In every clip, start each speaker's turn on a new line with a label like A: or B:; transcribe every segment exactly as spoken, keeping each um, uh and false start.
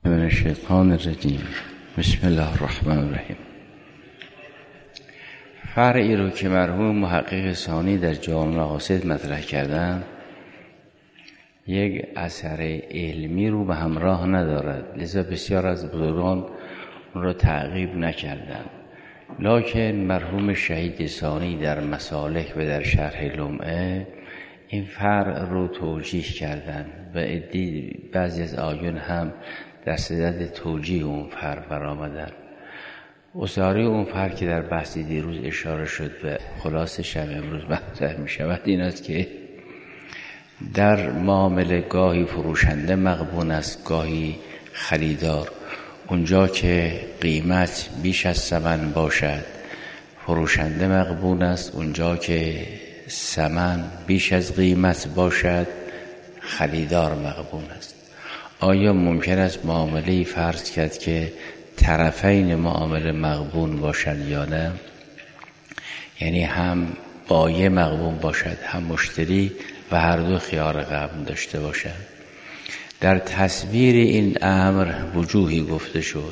A: من الشیطان الرجیم. بسم الله الرحمن الرحیم. فرعی رو که مرحوم محقق ثانی در جامع مقاصد مطرح کردن یک اثر علمی رو به همراه ندارد، لذا بسیار از بزرگان اون رو تعقیب نکردن. لکن مرحوم شهید ثانی در مسالک و در شرح لمعه این فرع رو توجیه کردن و بعضی از آیون هم در صدد توجیه اون فرع برآمدن. اصاره اون فرع که در بحث دیروز اشاره شد و خلاصه شب امروز مطرح می شود این است که در معامله گاهی فروشنده مغبون است، گاهی خریدار. اونجا که قیمت بیش از ثمن باشد فروشنده مغبون است، اونجا که ثمن بیش از قیمت باشد خریدار مغبون است. آیا ممکن است معامله فرض کرد که طرفین معامله مغبون باشد یا نه؟ یعنی هم بایع مغبون باشد هم مشتری و هر دو خیار قبول داشته باشد. در تصویر این امر وجوهی گفته شد.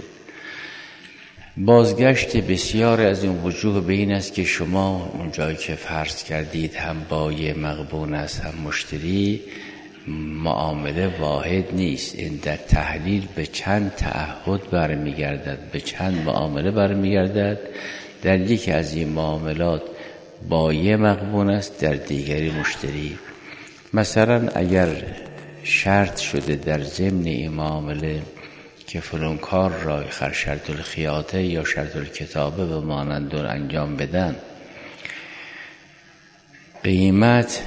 A: بازگشت بسیار از این وجوه به این است که شما اونجایی که فرض کردید هم بایع مغبون است هم مشتری، معامله واحد نیست. این در تحلیل به چند تعهد برمیگردد، به چند معامله برمیگردد. در یکی از این معاملات بایع مغبون است، در دیگری مشتری. مثلا اگر شرط شده در ضمن این معامله که فلان کار را خر شرط الخیاطه یا شرط الکتابه و مانند انجام بدن، قیمت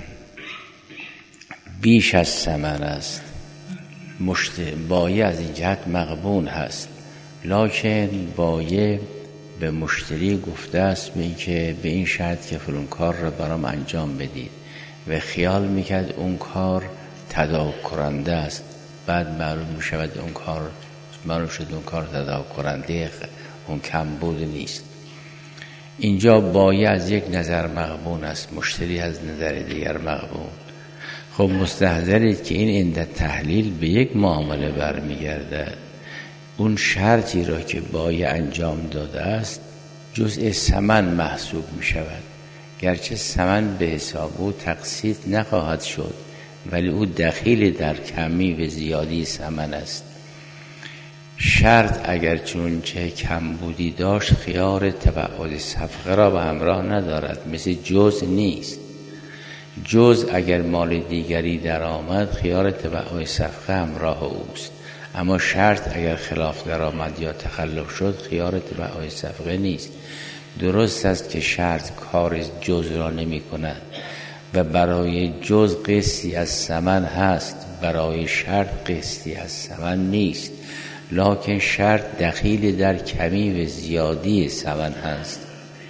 A: بیش از ثمن است، مشتری بایع از این جهت مغبون هست، لکن بایع به مشتری گفته است به این که به این شرط که فلان کار را برام انجام بدید و خیال میکرد اون کار تداوم کننده است. بعد معلوم میشود اون کار معلوم شد اون کار تداوم کننده اون کمبود نیست. اینجا بایع از یک نظر مغبون است، مشتری از نظر دیگر مغبون. خب مستحضرید که این عند تحلیل به یک معامله برمیگردد. اون شرطی را که بایع انجام داده است جزء ثمن محسوب می شود، گرچه ثمن به حساب او تقسیط نخواهد شد ولی او دخیل در کمی و زیادی ثمن است. شرط اگر چون چه کم بودی داشت خیار تبعد صفقه را به همراه ندارد، مثل جز نیست. جز اگر مال دیگری در آمد خیار تبعد صفقه همراه اوست، اما شرط اگر خلاف در آمد یا تخلف شد خیار تبعد صفقه نیست. درست است که شرط کار جز را نمی کند و برای جز قسطی از ثمن هست، برای شرط قسطی از ثمن نیست، لکن شرط دخیل در کمی و زیادی ثمن هست.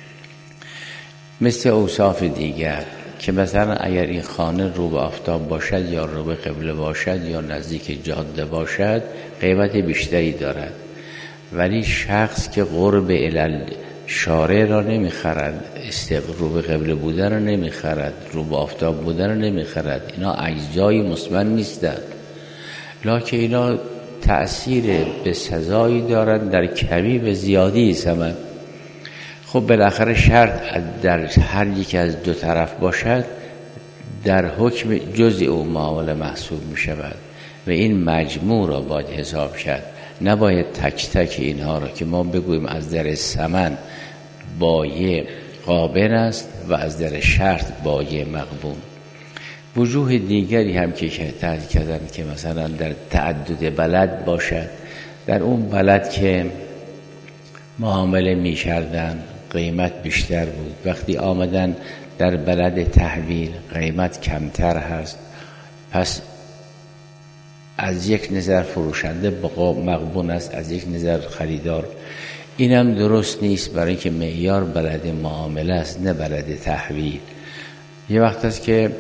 A: مثل اوصاف دیگر که مثلا اگر این خانه رو به آفتاب باشد یا رو به قبله باشد یا نزدیک جاده باشد قیمت بیشتری دارد، ولی شخص که قرب علل شارع را نمیخرد، رو به قبله بودن را نمیخرد، رو به آفتاب بودن را نمیخرد، اینا اجزای مثمن نیستند، لکن اینا تأثیر به سزایی دارند در کمی و زیادی ثمن. خب بالاخره شرط در هر یک از دو طرف باشد در حکم جزء او معامله محسوب می شود و این مجموع را باید حساب کرد. نباید تک تک اینها را که ما بگوییم از در ثمن بایع قابل است و از در شرط بایع مغبون. وجوه دیگری هم که تحلیل کردن که مثلا در تعدد بلد باشد، در اون بلد که معامله می کردن قیمت بیشتر بود، وقتی آمدن در بلد تحویل قیمت کمتر هست، پس از یک نظر فروشنده مغبون است، از یک نظر خریدار. اینم درست نیست، برای که معیار بلد معامله است نه بلد تحویل. یه وقت است که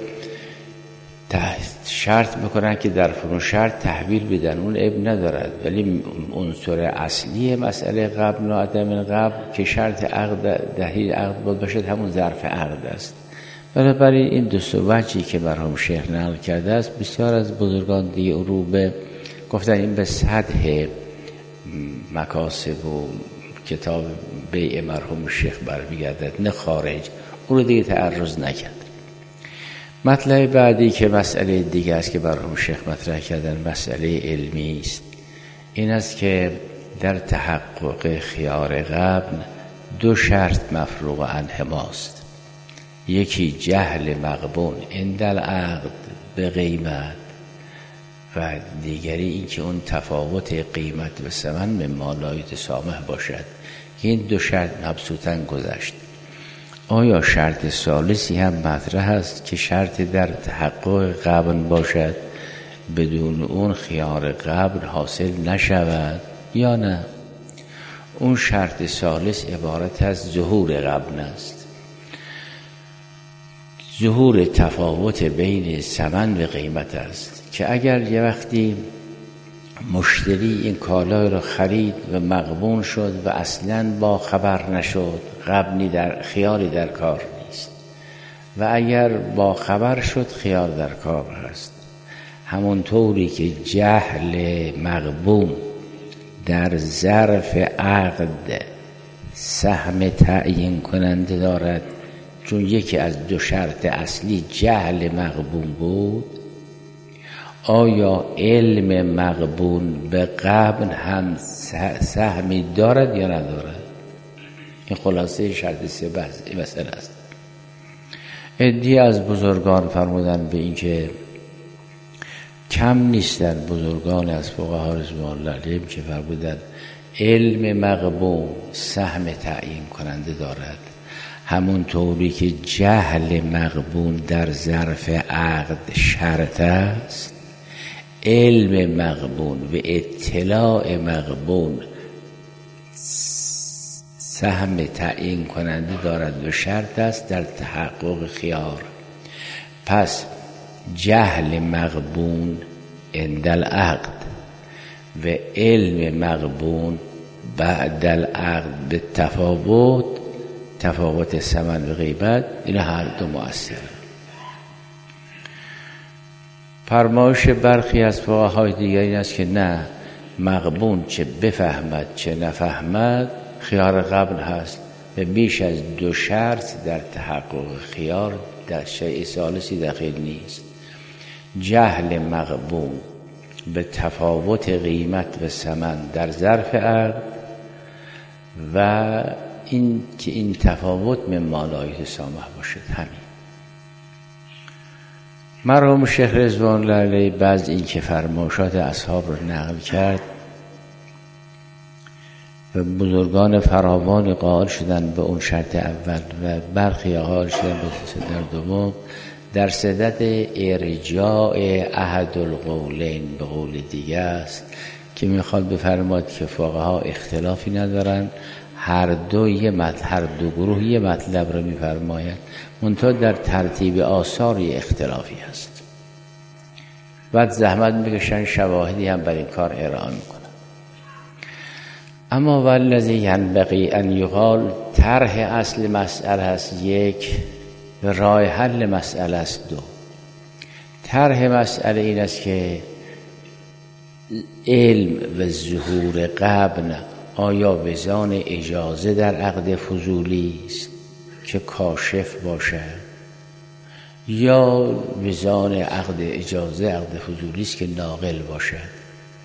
A: شرط میکنن که در فلان شرط تحویل بدن، اون عیب ندارد، ولی عنصر اصلی مسئله قبل و عدم قبل که شرط عقد دلیل عقد بود باشد همون ظرف عقد است. بنابراین این دو سه وجهی که مرحوم شیخ نقل کرده است بسیار از بزرگان دیگه رو به گفتن این به سطح مکاسب و کتاب بیع مرحوم شیخ برمیگردد نه خارج، اون رو دیگه تعرض نکرد. مطلب بعدی که مسئله دیگه است که مرحوم شیخ مطرح کردن، مسئله علمی است. این است که در تحقق خیار قبل دو شرط مفروغ عنهماست. یکی جهل مغبون عند العقد به قیمت و دیگری این که اون تفاوت قیمت و ثمن مما لا یتسامح باشد. این دو شرط مبسوطاً گذشت. آیا شرط ثالثی هم مطرح است که شرط در تحقق قبل باشد بدون اون خیار قبل حاصل نشود یا نه؟ اون شرط ثالث عبارت از ظهور قبل است، ظهور تفاوت بین ثمن و قیمت است که اگر یه وقتی مشتری این کالای رو خرید و مغبون شد و اصلاً با خبر نشد، قبلی در خیاری در کار نیست، و اگر با خبر شد خیار در کار هست. همونطوری که جهل مغبون در ظرف عقد سهم تعیین کننده دارد، چون یکی از دو شرط اصلی جهل مغبون بود، آیا علم مغبون به قبل هم سهمی دارد یا ندارد؟ این خلاصه شرط سه بحث این مسئله است. عده‌ای از بزرگان فرمودن به این که کم نیستن بزرگان از فقها رضوان الله علیهم که فرمودن علم مغبون سهم تعیین کننده دارد، همون طوری که جهل مغبون در ظرف عقد شرط است، علم مغبون و اطلاع مغبون سهم تعیین کننده دارد و شرط است در تحقق خیار. پس جهل مغبون عند العقد و علم مغبون بعد العقد به تفاوت تفاوت ثمن و قیمت، این هر دو مؤثره. فرمایش برخی از فقهای دیگر این است که نه، مغبون چه بفهمد چه نفهمد خیار قبل هست و بیش از دو شرط در تحقق خیار در شیء ثالثی داخل نیست. جهل مغبون به تفاوت قیمت و ثمن در ظرف عقد و این که این تفاوت مما لا یتسامح باشد. همین مرحوم شیخ رضوان الله علیه بعض این که فرمایشات اصحاب رو نقل کرد و بزرگان فراوان قائل شدن به اون شرط اول و برخی قائل شدن به شرط دوم، در صدد ارجاع احد القولین به قول دیگه است که میخواد بفرماد که فقها اختلافی ندارن، هر دو یه مطلب، هر دو گروه یه مطلب رو میفرمایند، منتها در ترتیب آثار یه اختلافی هست. بعد زحمت میکشن شواهدی هم بر این کار ارائه میکنن. اما والذی ینبغی ان یقال، طرح اصل مسئله است یک و راه حل مسئله است دو. طرح مسئله این است که علم و ظهور قبل آیا بزان اجازه در عقد فضولی است که کاشف باشد یا بزان عقد اجازه عقد فضولی است که ناقل باشد؟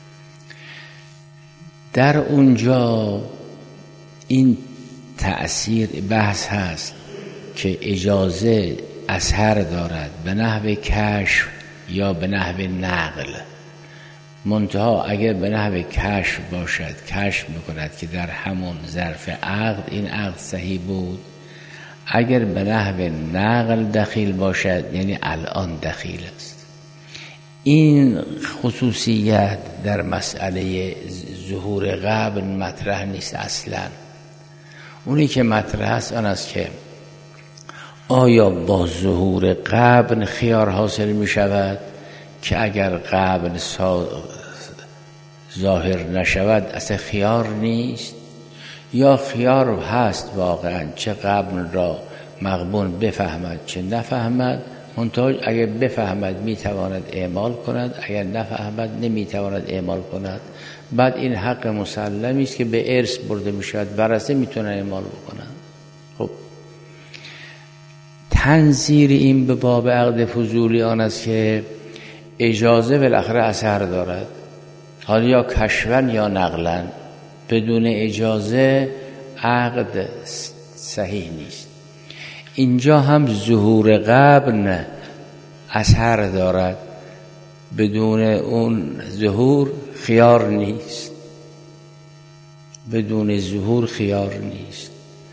A: در اونجا این تأثیر بحث هست که اجازه اثر دارد به نحو کشف یا به نحو نقل. منتها اگر به نحو کشف باشد، کشف میکند که در همون ظرف عقد این عقد صحیح بود. اگر به نحو نقل دخیل باشد یعنی الان دخیل است. این خصوصیت در مسئله ظهور قبل مطرح نیست اصلا. اونی که مطرح است آن است که آیا با ظهور قبل خیار حاصل می شود که اگر قبل ظاهر نشود اصلا خیار نیست، یا خیار هست واقعا چه قبل را مغبون بفهمد چه نفهمد، منتها اگر بفهمد میتواند اعمال کند، اگر نفهمد نمیتواند اعمال کند. بعد این حق مسلمی است که به ارث برده میشود، ورثه میتونن اعمال بکنن. خب تنظیر این به باب عقد فضولی آن است که اجازه بالاخره اثر دارد، حالا یا کشفن یا نقلن. بدون اجازه عقد صحیح نیست. اینجا هم ظهور قبل اثر دارد، بدون اون ظهور خیار نیست، بدون ظهور خیار نیست.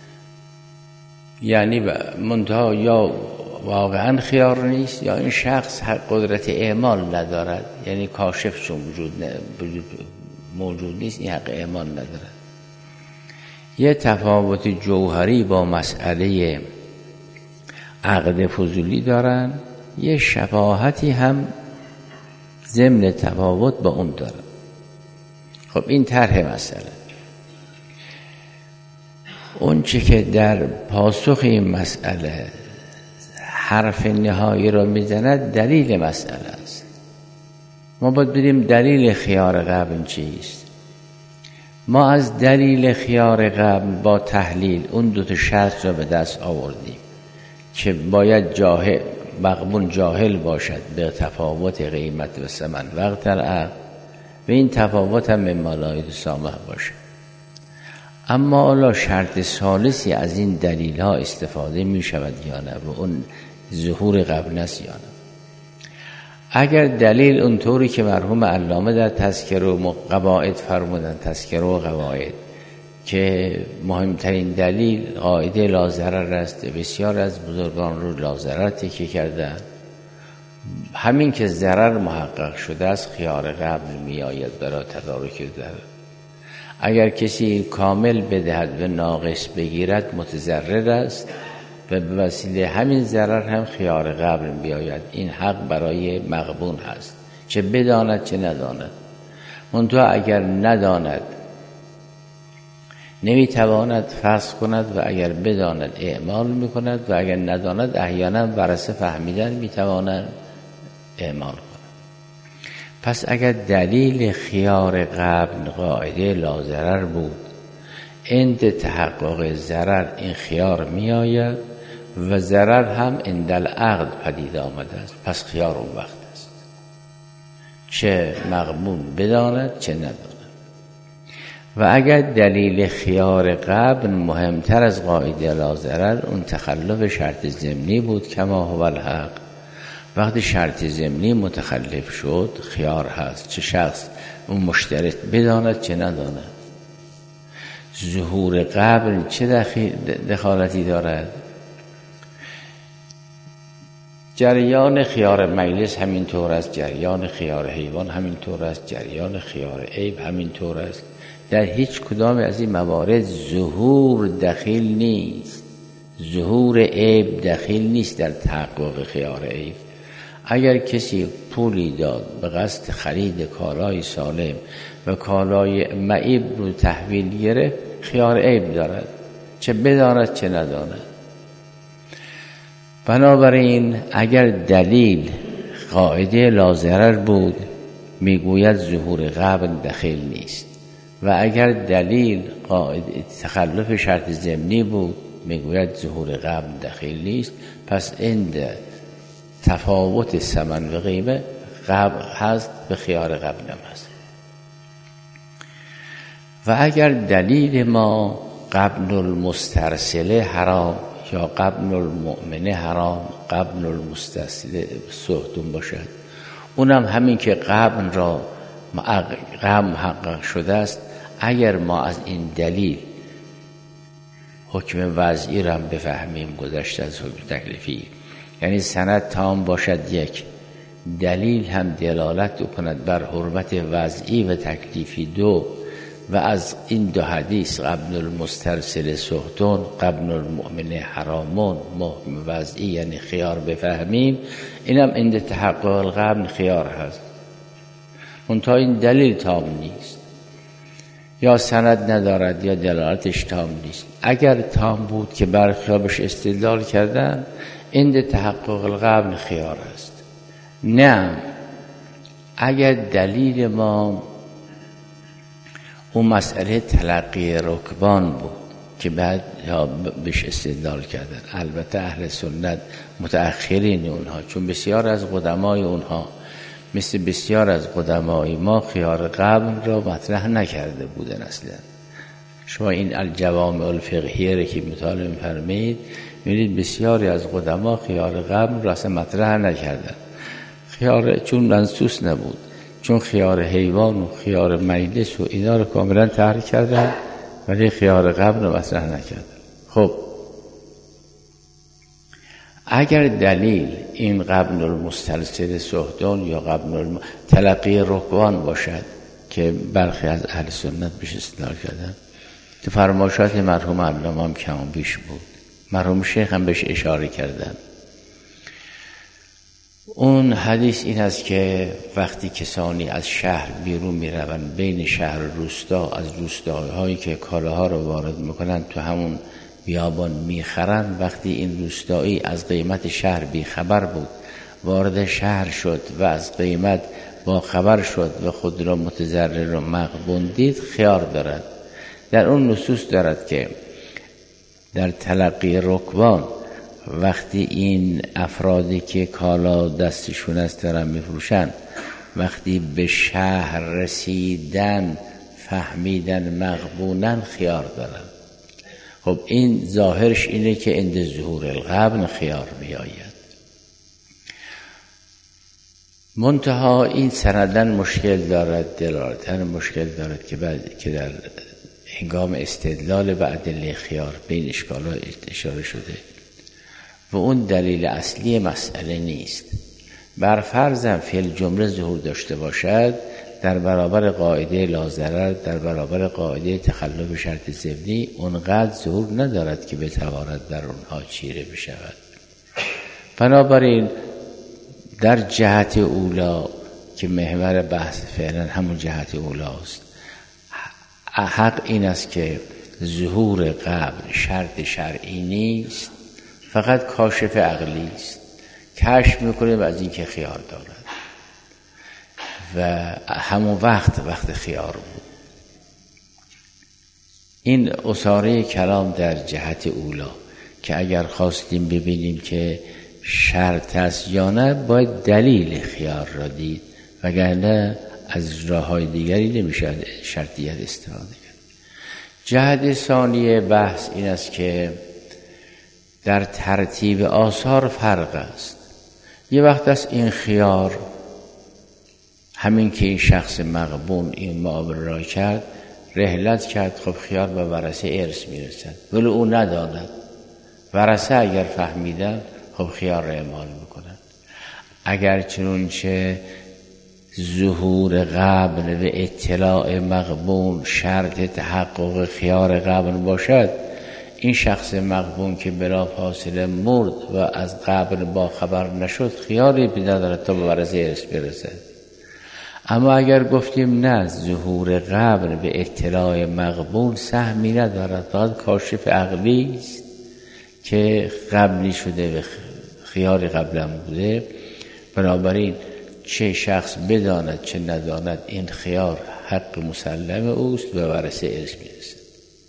A: یعنی منتها یا واقعا خیار نیست یا این شخص قدرت اعمال ندارد، یعنی کاشف چون وجود موجود نیست این حق اعمال ندارد. یه تفاوت جوهری با مسئله عقد فضولی دارن، یه شباهتی هم ضمن تفاوت با اون دارن. خب این طرح مسئله، اون چه که در پاسخ این مسئله حرف نهایی را میزند دلیل مسئله است. ما باید بدیم دلیل خیار قبل چیست. ما از دلیل خیار قبل با تحلیل اون دو تا شرط را به دست آوردیم که باید جاهل مغبون جاهل باشد به تفاوت قیمت و ثمن وقت العقد و این تفاوت هم به ملاید سامح باشد. اما حالا شرط ثالثی از این دلیل ها استفاده می شود یا نه و اون ظهور قبل است یا نه. اگر دلیل اونطوری که مرحوم علامه در تذکره و قواعد فرمودن، تذکره و قواعد، که مهمترین دلیل قاعده لا ضرر است، بسیار از بزرگان رو لا ضرر تکیه کردن. همین که ضرر محقق شده است خیار قبل می آید برای تدارک ضرر. اگر کسی کامل بدهد و ناقص بگیرد متضرر است و به وسیله همین ضرر هم خیار قبل بیاید. این حق برای مغبون هست، چه بداند چه نداند. منتها اگر نداند نمیتواند فسخ کند و اگر بداند اعمال میکند و اگر نداند احیانا ورثه فهمیدن میتوانند اعمال کنند. پس اگر دلیل خیار قبل قاعده لا ضرر بود، عند تحقق ضرر این خیار میآید و ضرر هم عند العقد پدید آمده است، پس خیار اون وقت است، چه مغبون بداند چه نداند. و اگر دلیل خیار قبل مهمتر از قاعده لا ضرر اون تخلف شرط ضمنی بود، کما هو الحق. وقتی شرط ضمنی متخلف شد خیار هست، چه شخص اون مشترط بداند چه نداند. ظهور قبل چه دخالتی دارد؟ جریان خیار مجلس همین طور است، جریان خیار حیوان همین طور است، جریان خیار عیب همین طور است. در هیچ کدام از این موارد ظهور دخیل نیست، ظهور عیب دخیل نیست در تحقق خیار عیب. اگر کسی پولی داد به قصد خرید کالای سالم و کالای معیب رو تحویل گرفت خیار عیب دارد، چه بداند چه نداند. بنابراین اگر دلیل قاعده لا ضرر بود میگوید ظهور قبل دخیل نیست و اگر دلیل قاعده تخلف شرط ضمنی بود میگوید ظهور قبل دخیل نیست. پس عند تفاوت ثمن و قیمه قبل هست به خیار قبل هم هست. و اگر دلیل ما قبل المسترسله حرام یا قبل المؤمنه حرام، قبل المسترسله سهتون باشد، اونم همین که قبل را قبل محقق شده است. اگر ما از این دلیل حکم وضعی را بفهمیم گذشته از حکم تکلیفی، یعنی سند تام باشد یک، دلیل هم دلالت کند بر حرمت وضعی و تکلیفی دو، و از این دو حدیث قبل المسترسل سهتون قبل المؤمن حرامون محکم وضعی یعنی خیار بفهمیم، اینم عند تحقق القبل خیار هست. منتها این دلیل تام نیست، یا سند ندارد یا دلالتش تام نیست. اگر تام بود که برخیابش استدلال کردن، عند تحقق القبل خیار است. نه اگر دلیل ما اون مسئله تلقی رکبان بود که بعد بهش استدلال کردن، البته اهل سنت متأخرین اونها، چون بسیار از قدمای اونها مثل بسیار از قدمای ما خیار قبل را مطرح نکرده بودن اصلا. شما این الجوامع الفقهیه را که مطالعه می‌فرمایید می‌بینید بسیاری از قدما خیار قبل را اصلا مطرح نکردن، خیار چون منصوص نبود، چون خیار حیوان و خیار مجلس و اینا رو کاملا تحریک کردن ولی خیار قبل رو مطرح نکردن. خب اگر دلیل این قبل المستلسل سهدان یا قبل تلقی رکبان باشد که برخی از اهل سنت بهش استدلال کردن، تو فرمایشات مرحوم علامه هم کم بیش بود، مرحوم شیخ هم بهش اشاره کردن. اون حدیث این است که وقتی کسانی از شهر بیرون می روند بین شهر و روستا، از روستاهایی که کالاها رو وارد میکنن تو همون بیابان میخرن، وقتی این روستایی از قیمت شهر بیخبر بود وارد شهر شد و از قیمت با خبر شد و خود را متضرر و مغبون دید، خیار دارد. در اون نصوص دارد که در تلقی رکبان وقتی این افرادی که کالا دستشون است دارن میفروشن، وقتی به شهر رسیدن فهمیدن مغبونن خیار دارن. خب این ظاهرش اینه که عند ظهور القبن خیار میآید. منتها این سندن مشکل دارد، دلالتن مشکل دارد که بعد که در هنگام استدلال به ادله خیار به این اشکالات اشاره شده و اون دلیل اصلی مسئله نیست. بر فرضم فی الجمله ظهور داشته باشد در برابر قاعده لازرر، در برابر قاعده تخلف شرط ضمنی اونقدر ظهور ندارد که بتواند در اونها چیره بشود. بنابراین در جهت اولا که محور بحث فعلا همون جهت اولاست، حق این است که ظهور قبل شرط شرعی نیست، فقط کاشف عقلی است، کشف میکنه از این که خیار دارد و همون وقت وقت خیار بود. این اصاره کلام در جهت اولا که اگر خواستیم ببینیم که شرط است یا نه باید دلیل خیار را دید، وگرنه از راه‌های دیگری نمیشه شرطیت استفاده کرد. جهت ثانیه بحث این است که در ترتیب آثار فرق است. یه وقت است این خیار همین که این شخص مغبون این معامله را کرد، رحلت کرد، خب خیار به ورثه ارث میرسد ولی او نداند. ورثه اگر فهمیدن خب خیار را اعمال میکنن. اگر چنانچه ظهور قبل و اطلاع مغبون شرط تحقق خیار قبل باشد، این شخص مغبون که بلا فاصله مرد و از قبل با خبر نشد خیاری پیدا دارد تا به ورثه ارث برسد. اما اگر گفتیم نه، ظهور قبل به اطلاع مغبون سهمی ندارد، فقط کاشف عقلی است که قبلی شده و خیار قبلا بوده، بنابراین چه شخص بداند چه نداند این خیار حق مسلم اوست و ورثه ارث میرسد.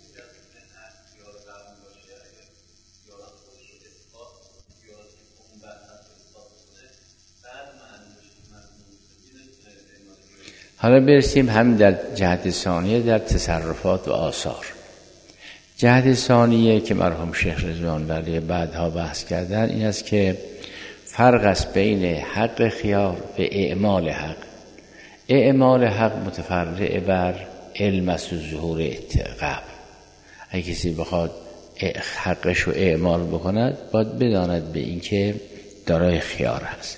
A: حالا برسیم همین در جهت ثانیه در تصرفات و آثار. جهت ثانیه که مرحوم شیخ رضوان علیه بعدها بحث کردن این است که فرق است بین حق خیار و اعمال حق. اعمال حق متفرع بر علم است و ظهور قبل. اگه کسی بخواد حقش رو اعمال بکند باید بداند به این که دارای خیار هست.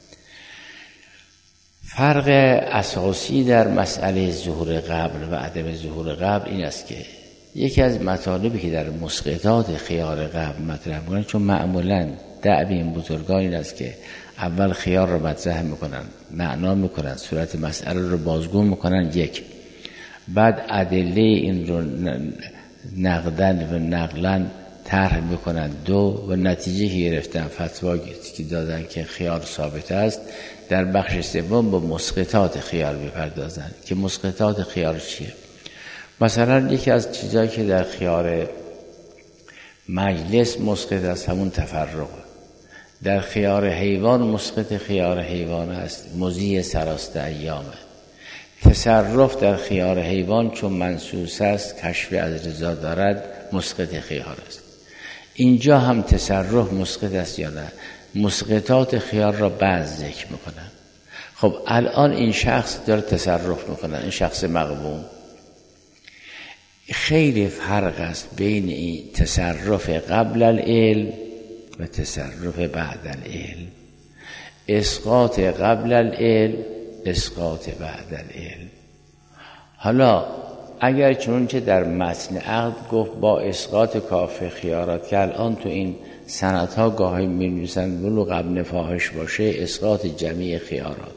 A: فرق اساسی در مسئله ظهور قبل و عدم ظهور قبل این است که یکی از مطالبی که در مسقطات خیار قبل مطرح می‌کنن، چون معمولاً دعوی این بزرگان این است که اول خیار رو مطرح میکنن، معنا میکنن، صورت مسئله رو بازگو میکنن یک، بعد ادله این رو نقدن و نقلن طرح میکنن دو و نتیجه که گرفتن فتوا که دادن که خیار ثابت است، در بخش سوم با مسقطات خیار بپردازن که مسقطات خیار چیه. مثلا یکی از چیزایی که در خیار مجلس مسقط است همون تفرق. در خیار حیوان مسقط خیار حیوان است مضی سراست ایامه. تصرف در خیار حیوان چون منصوص است کشف از رضا دارد مسقط خیار است. اینجا هم تصرف مسقط است یا نه؟ مسقطات خیار را بعض ذکر میکنن. خب الان این شخص داره تصرف میکنه، این شخص مغبون. خیلی فرق است بین این تصرف قبل العلم و تصرف بعد العلم. اسقاط قبل العلم، اسقاط بعد العلم. حالا اگر چنانچه در متن عقد گفت با اسقاط کافه خیارات که الان تو این سندها گاهی می نویسن ولو قبل فاحش باشه اسقاط جمعی خیارات،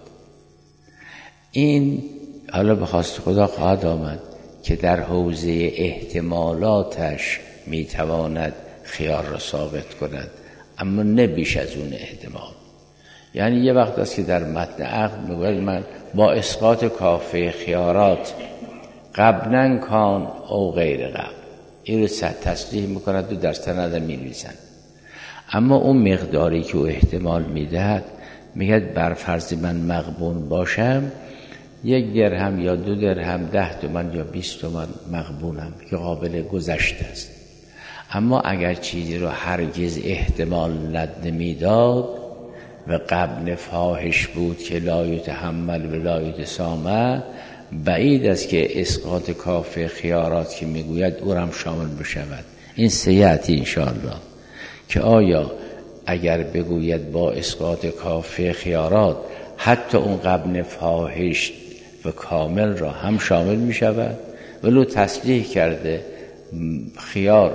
A: این حالا به خواست خدا خواهد آمد که در حوزه احتمالاتش می تواند خیار را ثابت کند، اما نه بیش از اون احتمال. یعنی یه وقت است که در متن عقد میگوید من با اسقاط کافه خیارات قبلا کان او غیر قبل، این رو تصریح میکند و در سند می‌نویسند. اما اون مقداری که او احتمال میدهد میگه بر فرض من مغبون باشم یک درهم یا دو درهم ده تومن یا بیست تومن مغبونم که قابل گذشت است. اما اگر چیزی رو هرگز احتمال ند نمیداد و قبل فاحش بود که لا یتحمل و لا یتسامح، بعید است که اسقاط کافه خیارات که میگوید او هم شامل بشود. این سیاتی انشاءالله که آیا اگر بگوید با اسقاط کافه خیارات حتی اون قبل فاحش و کامل را هم شامل می شود، ولو تصریح کرده خیار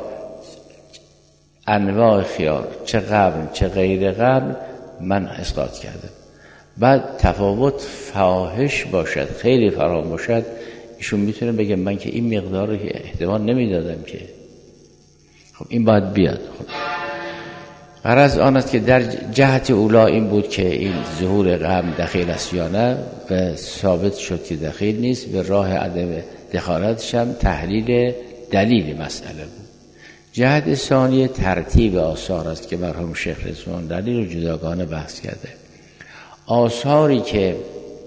A: انواع خیار چه قبل چه غیر قبل من اسقاط کردم، بعد تفاوت فاحش باشد خیلی فراوان باشد، ایشون میتونه بگه من که این مقدار رو احتمال نمیدادم که. خب این باید بیاد. خب غرض آن است که در جهت اولا این بود که این ظهور قبل دخیل است یا نه و ثابت شد که دخیل نیست، به راه عدم دخالتش هم تحلیل دلیل مسئله بود. جهت ثانی ترتیب آثار است که مرحوم شیخ رضوان دلیل رو جداگانه بحث کرده. آثاری که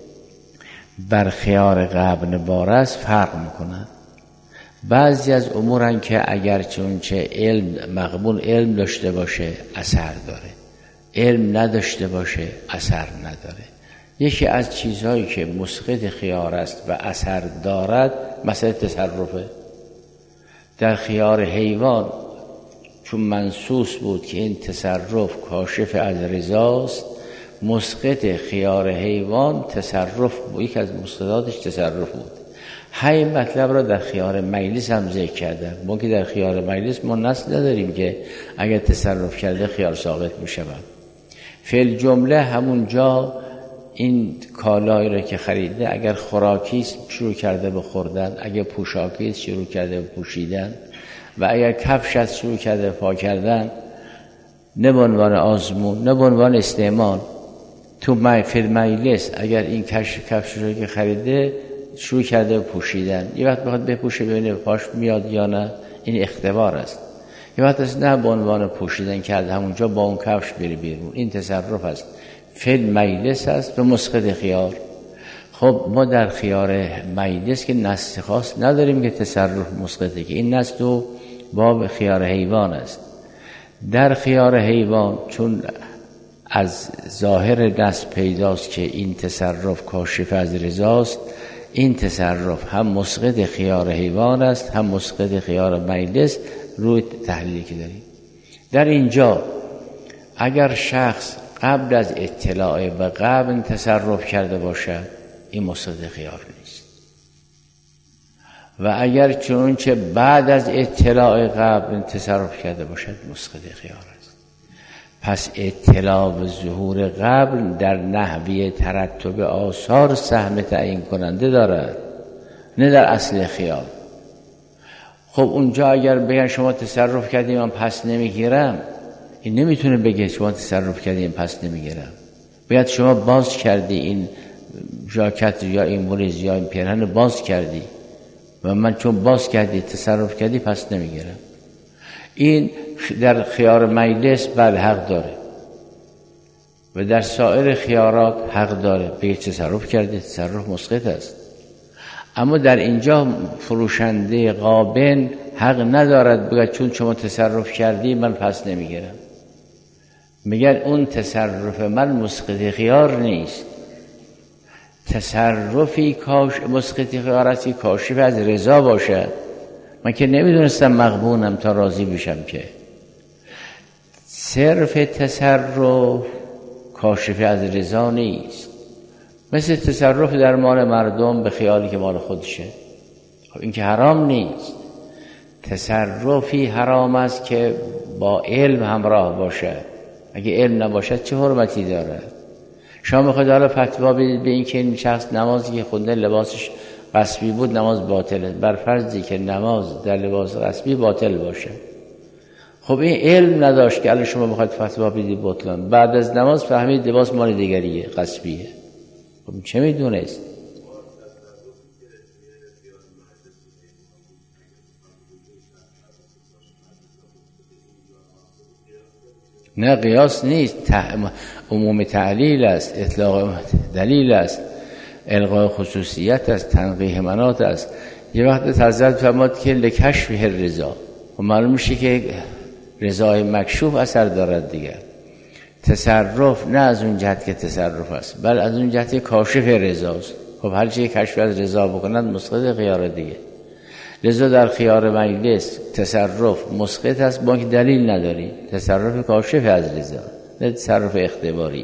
A: بر خیار قبل بار است فرق میکنند. بعضی از امورن که اگر چونچه علم مقبول علم داشته باشه اثر داره، علم نداشته باشه اثر نداره. یکی از چیزهایی که مسقط خیار است و اثر دارد مثلا تصرفه. در خیار حیوان چون منصوص بود که این تصرف کاشف از رضاست، مسقط خیار حیوان تصرف بود، یک از مسقطاتش تصرف بود. همین مطلب را در خیار مجلس هم ذکر کردن. ما که در خیار مجلس ما نص نداریم که اگر تصرف کرده خیار ساقط می شود. فعل جمله همون جا این کالایی را که خریده اگر خوراکی شروع کرده به خوردن، اگر پوشاکی شروع کرده به پوشیدن و اگر کفش شروع کرده به پا کردن، نه به عنوان آزمون نه به عنوان استعمال، تو فعل مجلس اگر این کفش رو که خریده شروع کرده پوشیدن، یه وقت بخواد بپوشه ببینه پاش میاد یا نه، این اختبار است. یه وقت است نه به عنوان پوشیدن که از همونجا با اون کفش بری بیرون، این تصرف است. فعل مجلس است به مسقط خیار. خب ما در خیار مجلس که نص خاص نداریم که تصرف مسقطه، که این نص تو باب خیار حیوان است. در خیار حیوان چون از ظاهر نص پیداست که این تصرف کاشف از رضاست، این تصرف هم مسقط خیار حیوان است هم مسقط خیار مجلس روی تحلیلی که داریم. در اینجا اگر شخص قبل از اطلاع به قبل تصرف کرده باشد این مسقط خیار نیست، و اگر چنانچه بعد از اطلاع قبل تصرف کرده باشد مسقط خیار است. پس اطلاع به ظهور قبل در نحوی ترتب آثار سهم تعیین کننده دارد، نه در اصل خیال. خب اونجا اگر بگن شما تصرف کردیم من پس نمیگیرم، این نمیتونه بگه شما تصرف کردیم پس نمیگیرم. باید شما باز کردی این ژاکت یا این وریز یا این پیرهن باز کردی و من چون باز کردی تصرف کردی پس نمیگیرم. این در خیار مجلس بله حق داره و در سایر خیارات حق داره بگه تصرف کردی، تصرف مسقط است. اما در اینجا فروشنده غابن حق ندارد بگه چون شما تصرف کردی من پس نمیگیرم. میگن اون تصرف من مسقط خیار نیست، تصرفی کاش مسقط خیار است که کاشف از رضا باشد. من که نمیدونستم مغبونم تا راضی بشم که صرف تصرف کاشف از رضا نیست. مثل تصرف در مال مردم به خیالی که مال خودشه، خب این که حرام نیست. تصرفی حرام است که با علم همراه باشد. اگه علم نباشد چه حرمتی دارد؟ شما میخواید حالا فتوا بدید به این که این شخص نمازی که خونده لباسش غصبی بود نماز باطله، بر فرضی که نماز در لباس غصبی باطل باشه. خب این علم نداشت که الان شما میخواید فتوا بدید بطلان، بعد از نماز فهمید لباس مال دیگریه، غصبیه. خب چه میدونست؟ نه قیاس نیست، عموم تعلیل است، اطلاق دلیل است، الغاء خصوصیت است، تنقیح مناط است. یه وقت حضرت فرمود که لکشف رضا، و معلوم میشه که رضای مکشوف اثر دارد دیگر. تصرف نه از اون جهت که تصرف است، بل از اون جهت کاشف رضاست. خب هر چی کشف از رضا بکنند مسقط خیار دیگه. لذا در خیار مجلس تصرف مسقط است با که دلیل نداری، تصرف کاشف از رضا نه تصرف اختباری.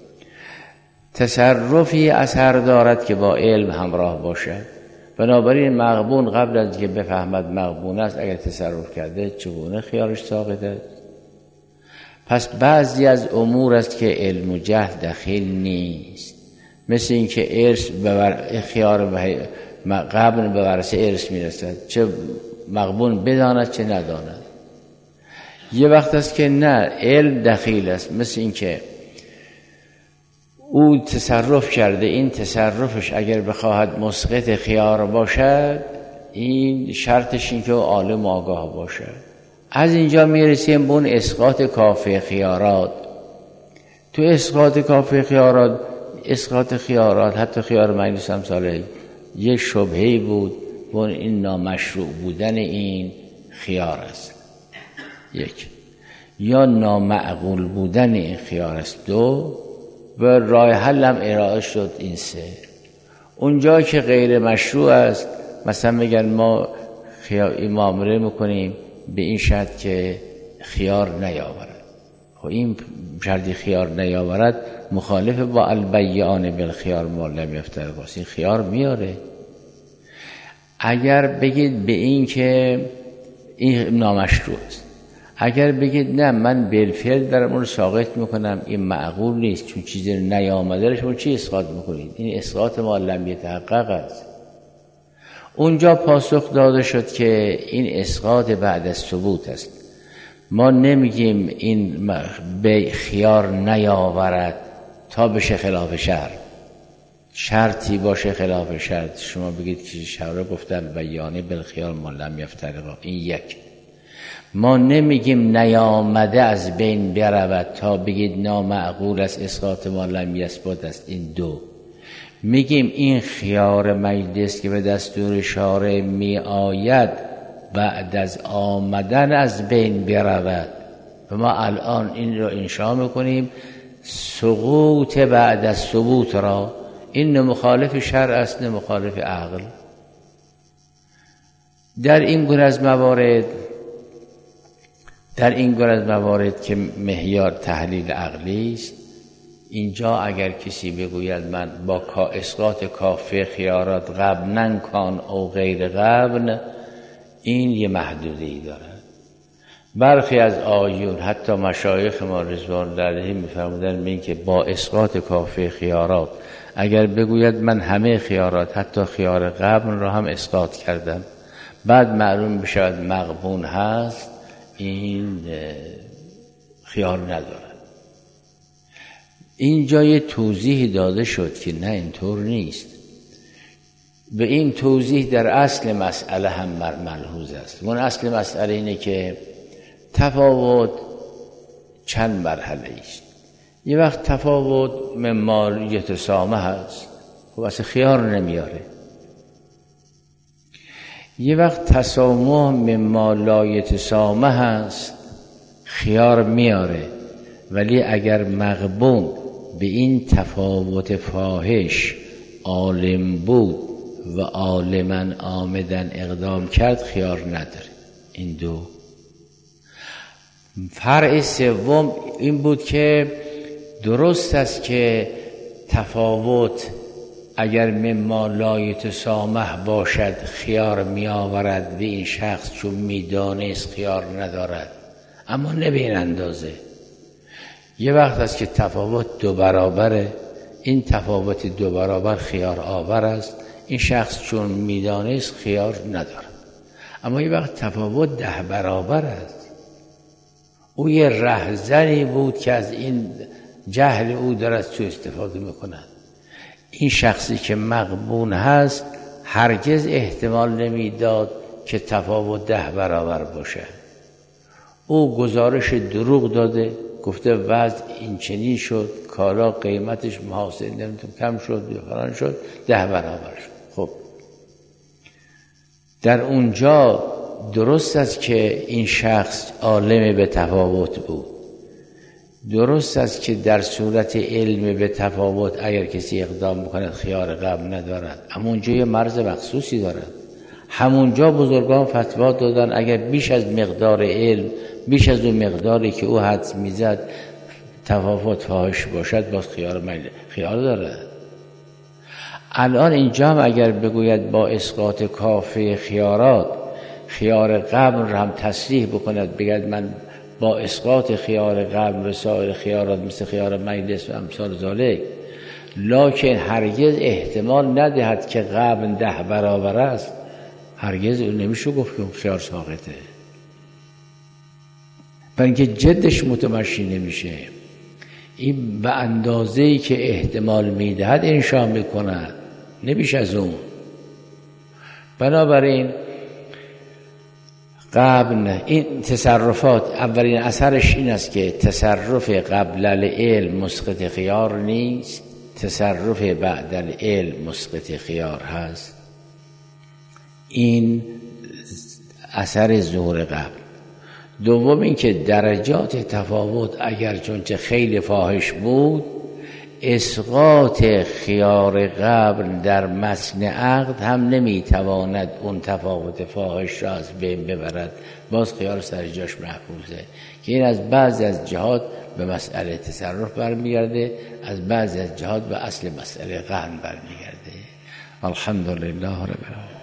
A: تصرفی اثر دارد که با علم همراه باشد. بنابراین مغبون قبل از که بفهمد مغبون است اگر تصرف کرده چگونه خیارش ساقط است؟ پس بعضی از امور است که علم و جهل دخیل نیست، مثل این که ارث ببر خیار قبل به ورثه ارث میرسد، چه مغبون بداند چه نداند. یه وقت است که نه علم دخیل است، مثل این که او تصرف کرده، این تصرفش اگر بخواهد مسقط خیار باشد این شرطش این که او عالم و آگاه باشد. از اینجا میرسیم به اون اسقاط کافه خیارات. تو اسقاط کافه خیارات، اسقاط خیارات حتی خیار مجلس هم ساله یک شبهه‌ای بود و این نامشروع بودن این خیار است، یک، یا نامعقول بودن این خیار است، دو، و راه حل هم ارائه شد این سه. اونجا که غیر مشروع است مثلا میگن ما خیار معامله میکنیم به این شرط که خیار نیاورد. خب این شرطی خیار نیاورد مخالف با البیعان بالخیار ما لم یفترقا، این خیار میاره. اگر بگید به این که این نامشروع است، اگر بگید نه من بالفعل دارم اون رو ساقط میکنم این معقول نیست چون چیزی نیامده، شما چی اسقاط میکنید؟ این اسقاط ما لم یتحقق است. اونجا پاسخ داده شد که این اسقاط بعد از ثبوت است. ما نمیگیم این به خیار نیاورد تا بشه خلاف شرط، شرطی باشه خلاف شرط. شما بگید که شرع گفتن بیانه بالخیار ما لم یفترقا، این یک. ما نمیگیم نیامده از بین برود تا بگید نامعقول است اسقاط ما لم یثبت است، این دو. میگیم این خیار مجلس که به دستور شارع می آید بعد از آمدن از بین برود و ما الان این رو انشاء میکنیم سقوط بعد از ثبوت را. این نه مخالف شرع است نه مخالف عقل. در این گونه از موارد در این گونه از موارد که معیار تحلیل عقلی است، اینجا اگر کسی بگوید من با اسقاط کافه خیارات غبنن کان او غیر غبن، این یه محدودی دارد. برخی از آیون حتی مشایخ ما رضوان الله علیهم می‌فرمودند این که با اسقاط کافه خیارات اگر بگوید من همه خیارات حتی خیار غبن را هم اسقاط کردم، بعد معلوم بشود مغبون هست، این خیار ندارد. اینجا یه توضیح داده شد که نه اینطور نیست. به این توضیح در اصل مسئله هم ملحوظ است. اون اصل مسئله اینه که تفاوت چند مرحله است. یه وقت تفاوت مما یتسامح هست، خب اصلا خیار نمیاره. یه وقت تسامح مما لا یتسامح هست، خیار میاره. ولی اگر مغبون به این تفاوت فاحش عالم بود و عالماً آمدن اقدام کرد، خیار نداره. این دو. فرع سوم این بود که درست است که تفاوت اگر مما لا یتسامح باشد خیار می آورد به این شخص، چون می دانست خیار ندارد، اما نه به این اندازه. یه وقت است که تفاوت دو برابره، این تفاوت دو برابر خیار آور است، این شخص چون می دانست خیار ندارد. اما یه وقت تفاوت ده برابر است، او یه رهزنی بود که از این جهل او دارد سوء استفاده میکند. این شخصی که مغبون هست هرگز احتمال نمیداد که تفاوت ده برابر باشه. او گزارش دروغ داده، گفته وضع این چنین شد، کالا قیمتش محاسن نمیدونم کم شد یا فلان شد، ده برابر شد. خب در اونجا درست است که این شخص عالم به تفاوت بود، درست است که در صورت علم به تفاوت اگر کسی اقدام میکند خیار قبل ندارد، اما اونجا یه مرز مخصوصی دارد. همونجا بزرگان فتوا دادن اگر بیش از مقدار علم، بیش از اون مقداری که او حدس میزد تفاوت فاحش باشد، باز خیار میل خیار دارد. الان اینجا هم اگر بگوید با اسقاط کافه خیارات خیار قبل هم تصریح بکند، بگید من با اسقاط خیار قبل و سایر خیارات مثل خیار مجلس و امثال ذالک، لکن هرگز احتمال ندهد که قبل ده برابر است، هرگز نمیشه گفت که خیار ساقطه، برای اینکه جدش متمشی نمیشه. این به اندازه‌ای که احتمال میدهد انشا میکند، نمیش از اون. بنابراین قبل این تصرفات اولین اثرش این است که تصرف قبل العلم مسقط خیار نیست، تصرف بعد العلم مسقط خیار هست. این اثر ظهور قبل. دوم این که درجات تفاوت اگر چونچه خیلی فاحش بود، اسقاط خیار قبل در متن عقد هم نمیتواند اون تفاوت فاحش را از بین ببرد، باز خیار سر جاش محفوظه. که این از بعضی از جهات به مسئله تصرف برمیگرده، از بعضی از جهات به اصل مسئله قهر برمیگرده. الحمدلله رب العالمین.